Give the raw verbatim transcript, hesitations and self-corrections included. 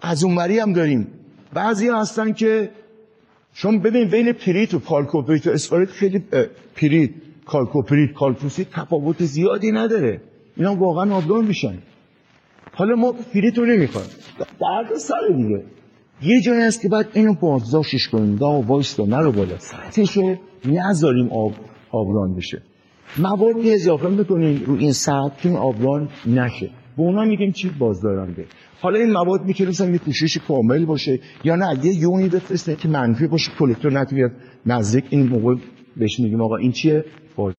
از اونوری هم داریم بعضی هستن که شما ببین بین پریت و کالکوپریت و اسفاریت خیلی پریت کالکوپریت کالکوسیت تفاوت زیادی نداره، اینا واقعا آبلون میشن. حالا ما پریت رو نمیخوایم، درد سر دیگه یه جایی هست که بعد اینو بازداشتش کنیم، دا وایستا نرو بالا، سطحش رو نذاریم آب آبران بشه. موادی اضافه میکنیم رو این سطح که آبران نشه، به اونا میگیم چی؟ بازدارنده. حالا این مواد میتونه مثلا یه پوشش کامل باشه یا نه یه یونی بفرسته که منفی باشه، کلکتور نتونه نزدیک، این موقع بهش میگیم آقا این چیه؟